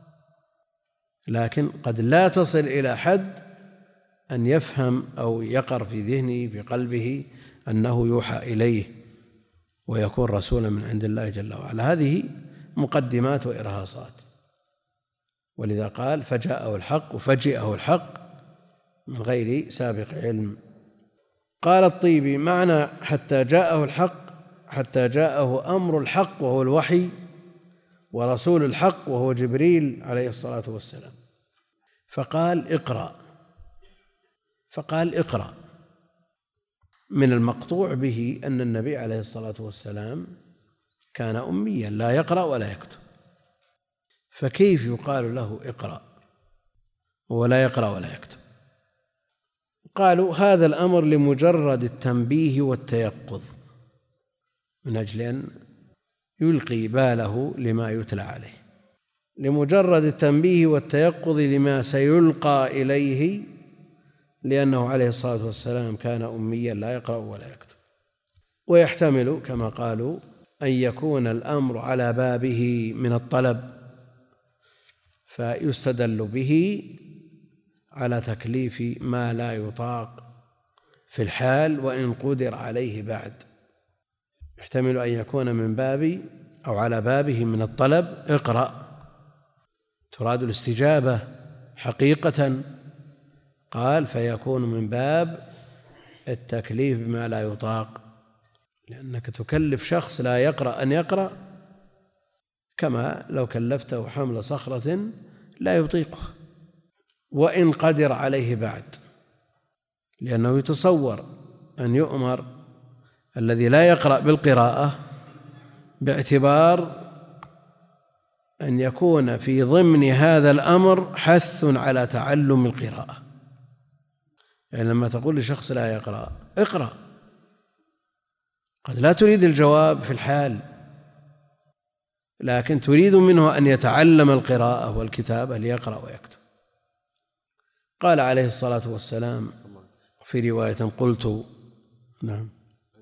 لكن قد لا تصل إلى حد أن يفهم أو يقر في ذهنه في قلبه أنه يوحى إليه ويكون رسولا من عند الله جل وعلا. هذه مقدمات وإرهاصات، ولذا قال فجاءه الحق وفجئه الحق من غير سابق علم. قال الطيبي: معنى حتى جاءه الحق حتى جاءه أمر الحق وهو الوحي، ورسول الحق وهو جبريل عليه الصلاة والسلام. فقال اقرأ فقال اقرأ من المقطوع به أن النبي عليه الصلاة والسلام كان أميا لا يقرأ ولا يكتب، فكيف يقال له اقرأ ولا يقرأ ولا يكتب؟ قالوا هذا الأمر لمجرد التنبيه والتيقظ، من أجل أن يلقي باله لما يتلى عليه، لمجرد التنبيه والتيقظ لما سيلقى إليه، لأنه عليه الصلاة والسلام كان أميا لا يقرأ ولا يكتب. ويحتمل كما قالوا أن يكون الأمر على بابه من الطلب، فيستدل به على تكليف ما لا يطاق في الحال وإن قدر عليه بعد. يحتمل أن يكون من باب أو على بابه من الطلب اقرأ، تراد الاستجابة حقيقة، قال فيكون من باب التكليف بما لا يطاق، لأنك تكلف شخص لا يقرأ أن يقرأ كما لو كلفته حمل صخرة لا يطيقه وإن قدر عليه بعد، لأنه يتصور أن يؤمر الذي لا يقرأ بالقراءة باعتبار أن يكون في ضمن هذا الأمر حث على تعلم القراءة. يعني لما تقول لشخص لا يقرأ اقرأ، قد لا تريد الجواب في الحال، لكن تريد منه أن يتعلم القراءة والكتابة ليقرأ ويكتب. قال عليه الصلاة والسلام في رواية قلت نعم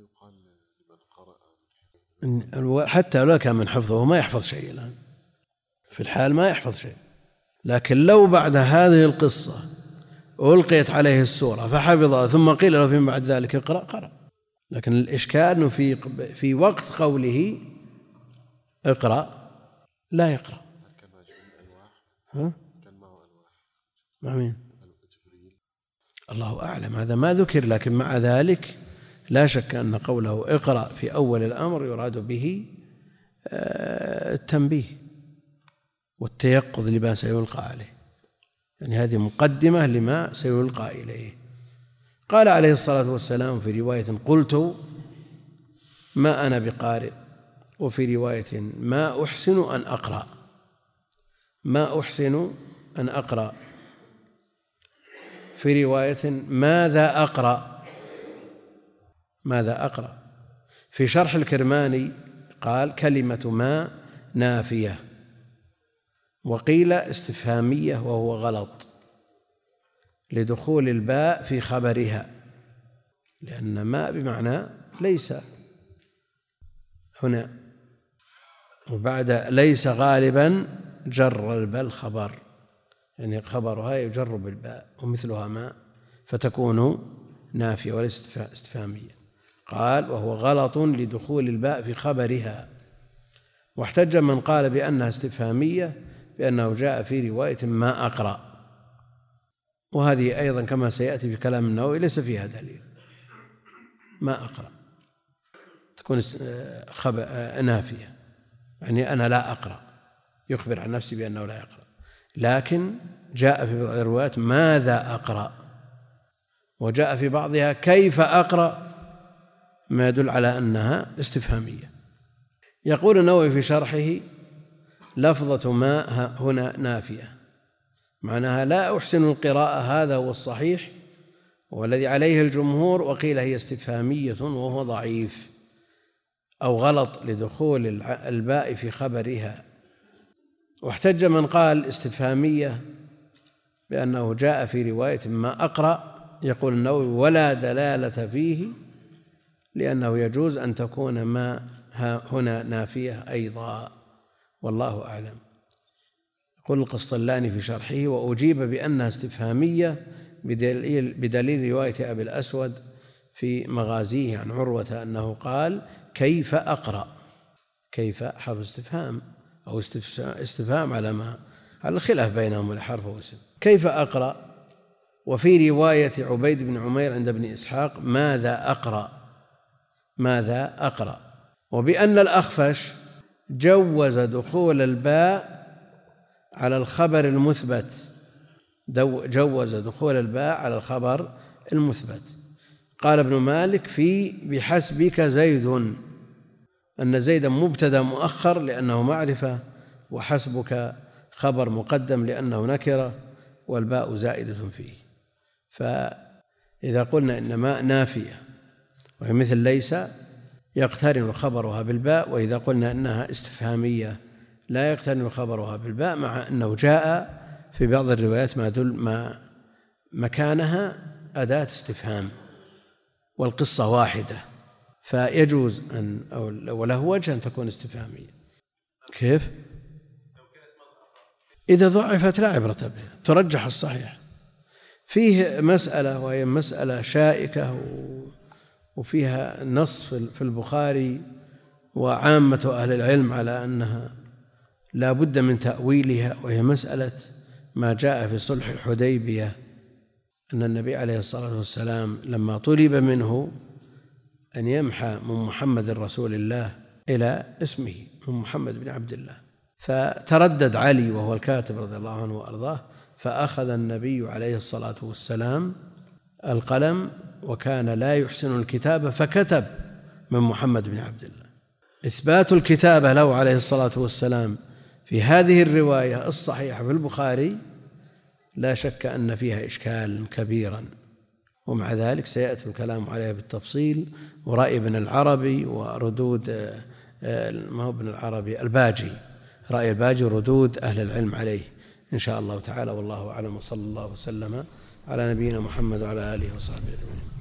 حتى لو كان من حفظه ما يحفظ شيء الآن في الحال، ما يحفظ شيء، لكن لو بعد هذه القصة ألقيت عليه السورة فحفظها ثم قيل له فيما بعد ذلك اقرأ قرأ. لكن الإشكال أنه في في وقت قوله اقرأ لا يقرأ. ها؟ مع مين؟ الله أعلم، هذا ما ذكر، لكن مع ذلك لا شك أن قوله اقرأ في أول الأمر يراد به التنبيه والتيقظ لما سيلقى عليه، يعني هذه مقدمة لما سيلقى إليه. قال عليه الصلاة والسلام في رواية قلت ما أنا بقارئ، وفي رواية ما أحسن أن أقرأ ما أحسن أن أقرأ في رواية ماذا أقرأ ماذا أقرأ في شرح الكرماني قال كلمة ما نافية، وقيل استفهامية وهو غلط لدخول الباء في خبرها، لأن ما بمعنى ليس هنا، وبعد ليس غالبا جر الباء الخبر، يعني خبرها يجر بالباء ومثلها ما فتكون نافية وليس استفهامية. قال وهو غلط لدخول الباء في خبرها. واحتج من قال بأنها استفهامية بأنه جاء في رواية ما أقرأ، وهذه أيضا كما سيأتي في كلام النووي ليس فيها دليل. ما أقرأ تكون نافية، يعني أنا لا أقرأ، يخبر عن نفسه بأنه لا يقرأ. لكن جاء في بعض الروايات ماذا أقرأ، وجاء في بعضها كيف أقرأ، ما يدل على أنها استفهامية. يقول النووي في شرحه لفظة ما هنا نافية، معناها لا أحسن القراءة، هذا هو الصحيح والذي عليه الجمهور، وقيل هي استفهامية وهو ضعيف أو غلط لدخول الباء في خبرها. واحتج من قال استفهامية بأنه جاء في رواية ما أقرأ، يقول النووي ولا دلالة فيه لأنه يجوز أن تكون ما هنا نافية أيضا، والله أعلم. يقول القسطلاني في شرحه وأجيب بأنها استفهامية بدليل, بدليل رواية أبي الأسود في مغازيه عن عروة أنه قال كيف أقرأ، كيف حرف استفهام أو استفهام على ما على الخلاف بينهم الحرف واسم، كيف أقرأ. وفي رواية عبيد بن عمير عند ابن إسحاق ماذا أقرأ، ماذا أقرأ. وبأن الأخفش جوز دخول الباء على الخبر المثبت، جوز دخول الباء على الخبر المثبت. قال ابن مالك في بحسبك زيد، أن زيدا مبتدأ مؤخر لأنه معرفة، وحسبك خبر مقدم لأنه نكرة، والباء زائدة فيه. فإذا قلنا إن ما نافية وهي مثل ليس يقترن خبرها بالباء، وإذا قلنا إنها استفهامية لا يقترن خبرها بالباء، مع أنه جاء في بعض الروايات ما دل ما مكانها أداة استفهام والقصة واحدة، فيجوز أن أو وله وجه أن تكون استفهامية. كيف؟ إذا ضعفت لا عبرة بها، ترجح الصحيح. فيه مسألة وهي مسألة شائكة وفيها نص في البخاري وعامة أهل العلم على أنها لا بد من تأويلها، وهي مسألة ما جاء في صلح الحديبية أن النبي عليه الصلاة والسلام لما طلب منه أن يمحى من محمد رسول الله إلى اسمه من محمد بن عبد الله، فتردد علي وهو الكاتب رضي الله عنه وأرضاه، فأخذ النبي عليه الصلاة والسلام القلم وكان لا يحسن الكتابة فكتب من محمد بن عبد الله. إثبات الكتابة له عليه الصلاة والسلام في هذه الرواية الصحيحة في البخاري لا شك أن فيها إشكال كبيرا، ومع ذلك سيأتي الكلام عليها بالتفصيل، ورأي ابن العربي وردود ما هو ابن العربي الباجي، رأي الباجي وردود أهل العلم عليه إن شاء الله تعالى. والله أعلم، وصلى الله وسلم على نبينا محمد وعلى آله وصحبه أجمعين.